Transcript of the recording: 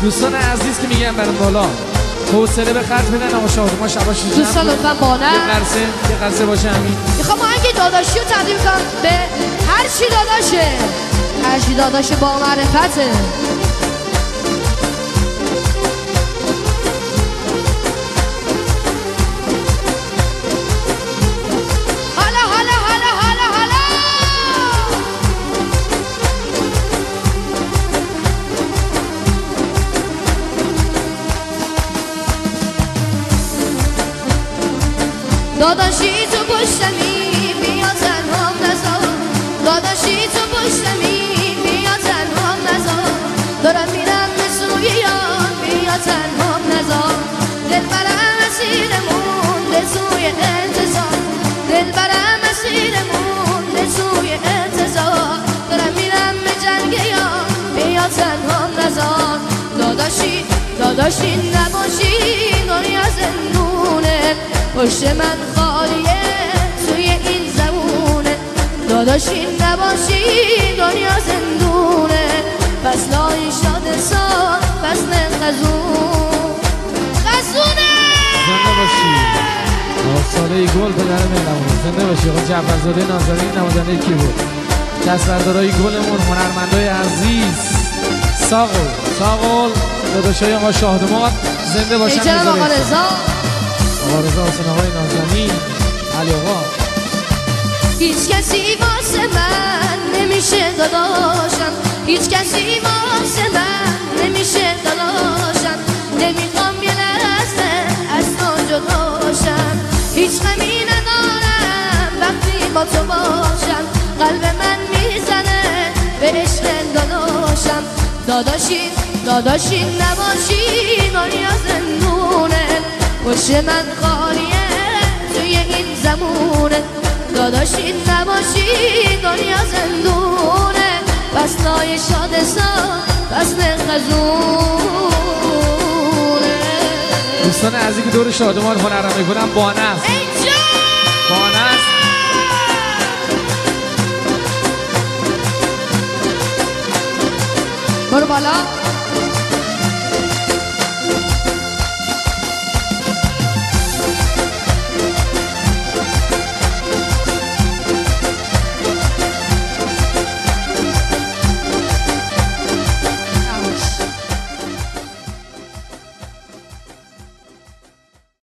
دوستان عزیز که میگن برام بالا حوصله به خرج بدن آقا شادمان شباش دوستان لطفا بانه یه قرصه باشه همین. میخوام آهنگ داداشی رو تقدیم کنم به هر چی داداشه، هر چی داداشه با معرفته. داداشی تو پشتمی بیا تنهام نذار، داداشی تو پشتمی بیا تنهام نذار، دارم میرم به سوی یار بیا تنهام نذار، دلبرم اسیرمون به سوی انتظار، دلبرم اسیرمون به سوی انتظار، دارم میرم به جنگ یار بیا تنهام نذار. داداشی داداشی نباشی دنیا زندونه، پشت من خالیه توی این زمونه، داداشی نباشی دنیا زندونه، فصلای شاد سال فصل خزون خزونه. زنده باشی آقا ساله گل پدر مهربون، زنده باشی آقا جعفرزاده نازنین نوازنده کیبورد، دستبردارای گلمون هنرمندای عزیز ساقل داداشای آقا شاهدماد زنده باشن. جناب آقا رضا حسین آقای نازنین علی آقا. هیچ کسی واسه من نمیشه داداشم، هیچ کسی واسه من نمیشه داداشم، نمیخوام یه لحظه از تو جداشم، هیچ غمی ندارم وقتی با تو باشم، قلب من میزنه به عشق داداشم. داداشی نباشی دنیا زندونه، پشت من خالیه توی این زمونه، داداشی نباشی دنیا زندونه، فصلای شاد سال فصل خزونه. دوستان عزیزی که دور شادمان هنرم میکنم بانه است، بانه است. برو بالا.